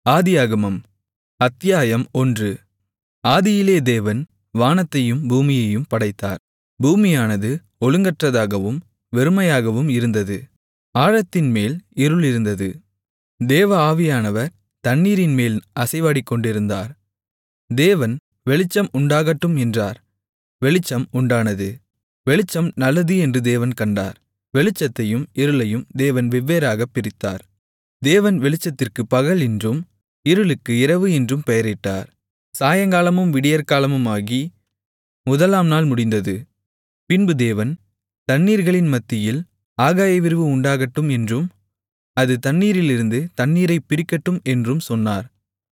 ஆதியாகமம் அத்தியாயம் 1. ஆதியிலே தேவன் வானத்தையும் பூமியையும் படைத்தார். பூமியானது ஒழுங்கற்றதாகவும் வெறுமையாகவும் இருந்தது. ஆழத்தின்மேல் இருள் இருந்தது. தேவ ஆவியானவர் தண்ணீரின்மேல் அசைவாடிக்கொண்டிருந்தார். தேவன், வெளிச்சம் உண்டாகட்டும் என்றார். வெளிச்சம் உண்டானது. வெளிச்சம் நல்லது என்று தேவன் கண்டார். வெளிச்சத்தையும் இருளையும் தேவன் வெவ்வேறாகப் பிரித்தார். தேவன் வெளிச்சத்திற்குப் பகல் என்றும் இருளுக்கு இரவு என்றும் பெயரிட்டார். சாயங்காலமும் விடியற்காலமுமாகி முதலாம் நாள் முடிந்தது. பின்பு தேவன், தண்ணீர்களின் மத்தியில் ஆகாயவிரிவு உண்டாகட்டும் என்றும் அது தண்ணீரிலிருந்து தண்ணீரைப் பிரிக்கட்டும் என்றும் சொன்னார்.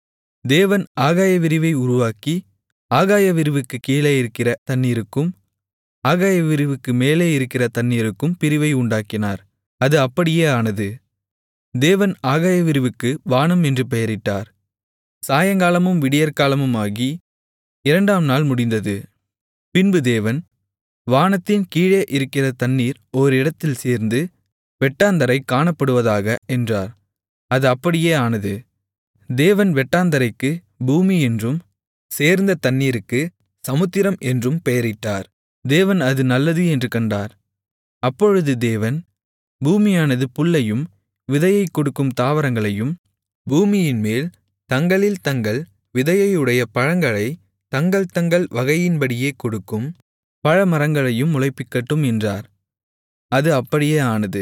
தேவன் ஆகாயவிரிவை உருவாக்கி ஆகாயவிரிவுக்குக் கீழே இருக்கிற தண்ணீருக்கும் ஆகாயவிரிவுக்கு மேலே இருக்கிற தண்ணீருக்கும் பிரிவை உண்டாக்கினார். அது அப்படியே ஆனது. தேவன் ஆகாயவிரிவுக்கு வானம் என்று பெயரிட்டார். சாயங்காலமும் விடியற்காலமுமாகி இரண்டாம் நாள் முடிந்தது. பின்பு தேவன், வானத்தின் கீழே இருக்கிற தண்ணீர் ஓரிடத்தில் சேர்ந்து வெட்டாந்தரை காணப்படுவதாக என்றார். அது அப்படியே ஆனது. தேவன் வெட்டாந்தரைக்கு பூமி என்றும் சேர்ந்த தண்ணீருக்கு சமுத்திரம் என்றும் பெயரிட்டார். தேவன் அது நல்லது என்று கண்டார். அப்பொழுது தேவன், பூமியானது புல்லையும் விதையைக் கொடுக்கும் தாவரங்களையும் பூமியின்மேல் தங்களில் தங்கள் விதையையுடைய பழங்களைத் தங்கள் தங்கள் வகையின்படியே கொடுக்கும் பழமரங்களையும் முளைப்பிக்கட்டும் என்றார். அது அப்படியே ஆனது.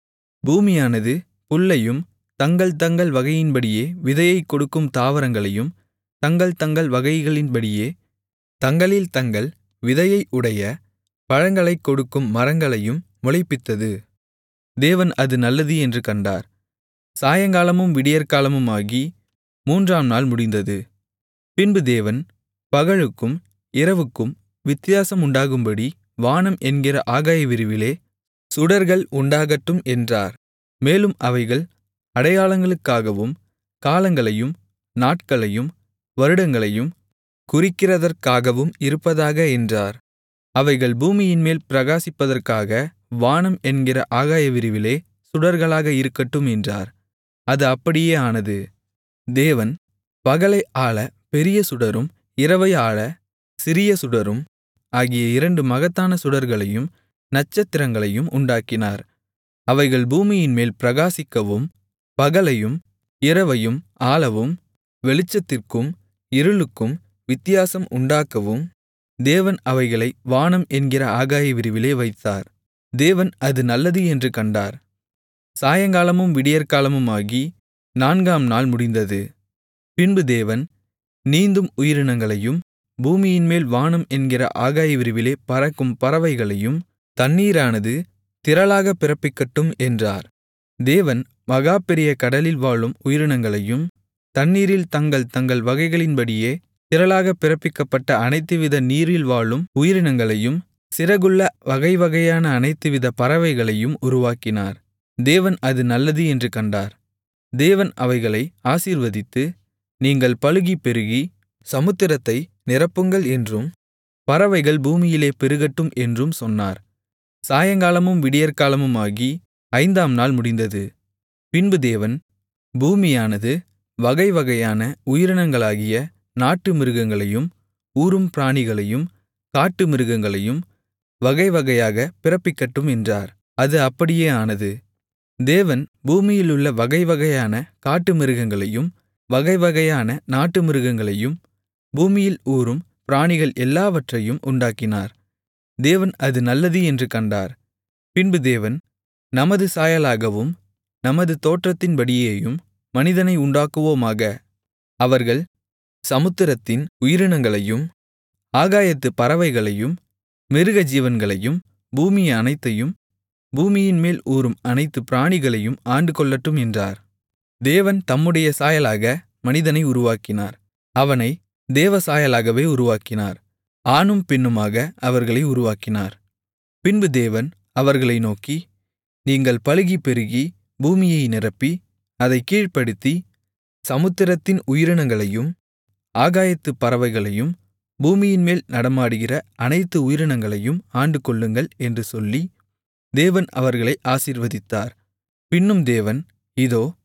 பூமியானது புல்லையும் தங்கள் தங்கள் வகையின்படியே விதையைக் கொடுக்கும் தாவரங்களையும் தங்கள் தங்கள் வகைகளின்படியே தங்களில் தங்கள் விதையை உடைய பழங்களைக் கொடுக்கும் மரங்களையும் முளைப்பித்தது. தேவன் அது நல்லது என்று கண்டார். சாயங்காலமும் விடியற்காலமுமாகி மூன்றாம் நாள் முடிந்தது. பின்பு தேவன், பகலுக்கும் இரவுக்கும் வித்தியாசம் உண்டாகும்படி வானம் என்கிற ஆகாயவிரிவிலே சுடர்கள் உண்டாகட்டும் என்றார். மேலும் அவைகள் அடையாளங்களுக்காகவும் காலங்களையும் நாட்களையும் வருடங்களையும் குறிக்கிறதற்காகவும் இருப்பதாக என்றார். அவைகள் பூமியின்மேல் பிரகாசிப்பதற்காக வானம் என்கிற ஆகாயவிரிவிலே சுடர்களாக இருக்கட்டும் என்றார். அது அப்படியே ஆனது. தேவன், பகலை ஆள பெரிய சுடரும் இரவை ஆள சிறிய சுடரும் ஆகிய இரண்டு மகத்தான சுடர்களையும் நட்சத்திரங்களையும் உண்டாக்கினார். அவைகள் பூமியின்மேல் பிரகாசிக்கவும் பகலையும் இரவையும் ஆளவும் வெளிச்சத்திற்கும் இருளுக்கும் வித்தியாசம் உண்டாக்கவும் தேவன் அவைகளை வானம் என்கிற ஆகாயவிரிவிலே வைத்தார். தேவன் அது நல்லது என்று கண்டார். சாயங்காலமும் விடியற்காலமுமாகி நான்காம் நாள் முடிந்தது. பின்பு தேவன், நீந்தும் உயிரினங்களையும் பூமியின்மேல் வானம் என்கிற ஆகாயவிரிவிலே பறக்கும் பறவைகளையும் தண்ணீரானது திரளாகப் பிறப்பிக்கட்டும் என்றார். தேவன், மகா பெரிய கடலில் வாழும் உயிரினங்களையும் தண்ணீரில் தங்கள் தங்கள் வகைகளின்படியே திரளாகப் பிறப்பிக்கப்பட்ட அனைத்துவித நீரில் வாழும் உயிரினங்களையும் சிறகுள்ள வகைவகையான அனைத்துவித பறவைகளையும் உருவாக்கினார். தேவன் அது நல்லது என்று கண்டார். தேவன் அவைகளை ஆசீர்வதித்து, நீங்கள் பலுகிப் பெருகி சமுத்திரத்தை நிரப்புங்கள் என்றும் பறவைகள் பூமியிலே பெருகட்டும் என்றும் சொன்னார். சாயங்காலமும் விடியற்காலமுமாகி ஐந்தாம் நாள் முடிந்தது. பின்பு தேவன், பூமியானது வகைவகையான உயிரினங்களாகிய நாட்டு மிருகங்களையும் ஊரும் பிராணிகளையும் காட்டு மிருகங்களையும் வகைவகையாக பிறப்பிக்கட்டும் என்றார். அது அப்படியே ஆனது. தேவன் பூமியிலுள்ள வகைவகையான காட்டு மிருகங்களையும் வகைவகையான நாட்டு மிருகங்களையும் பூமியில் ஊரும் பிராணிகள் எல்லாவற்றையும் உண்டாக்கினார். தேவன் அது நல்லது என்று கண்டார். பின்பு தேவன், நமது சாயலாகவும் நமது தோற்றத்தின்படியேயும் மனிதனை உண்டாக்குவோமாக. அவர்கள் சமுத்திரத்தின் உயிரினங்களையும் ஆகாயத்துப் பறவைகளையும் மிருகஜீவன்களையும் பூமி அனைத்தையும் பூமியின்மேல் ஊரும் அனைத்து பிராணிகளையும் ஆண்டுகொள்ளட்டும் என்றார். தேவன் தம்முடைய சாயலாக மனிதனை உருவாக்கினார். அவனை தேவ சாயலாகவே உருவாக்கினார். ஆணும் பெண்ணுமாக அவர்களை உருவாக்கினார். பின்பு தேவன் அவர்களை நோக்கி, நீங்கள் பலுகிப் பெருகி பூமியை நிரப்பி அதைக் கீழ்ப்படுத்தி சமுத்திரத்தின் உயிரினங்களையும் ஆகாயத்துப் பறவைகளையும் பூமியின்மேல் நடமாடுகிற அனைத்து உயிரினங்களையும் ஆண்டுகொள்ளுங்கள் என்று சொல்லி தேவன் அவர்களை ஆசீர்வதித்தார். பின்னும் தேவன், இதோ,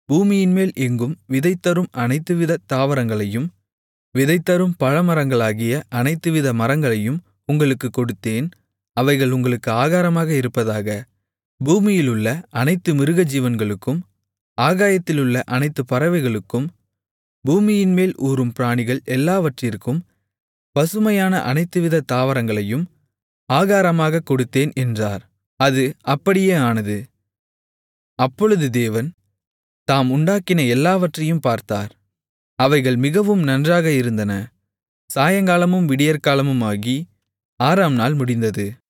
பூமியின்மேல் எங்கும் விதைதரும் அனைத்துவித தாவரங்களையும் விதைதரும் பழமரங்களாகிய அனைத்துவித மரங்களையும் உங்களுக்குக் கொடுத்தேன், அவைகள் உங்களுக்கு ஆகாரமாக இருப்பதாக. பூமியிலுள்ள அனைத்து மிருகஜீவன்களுக்கும், ஆகாயத்திலுள்ள அனைத்து பறவைகளுக்கும், பூமியின்மேல் ஊரும் பிராணிகள் எல்லாவற்றிற்கும், பசுமையான அனைத்துவித தாவரங்களையும் ஆகாரமாகக் கொடுத்தேன் என்றார். அது அப்படியே ஆனது. அப்பொழுது தேவன் தாம் உண்டாக்கின எல்லாவற்றையும் பார்த்தார். அவைகள் மிகவும் நன்றாக இருந்தன. சாயங்காலமும் விடியற்காலமுமாகி 6ஆம் நாள் முடிந்தது.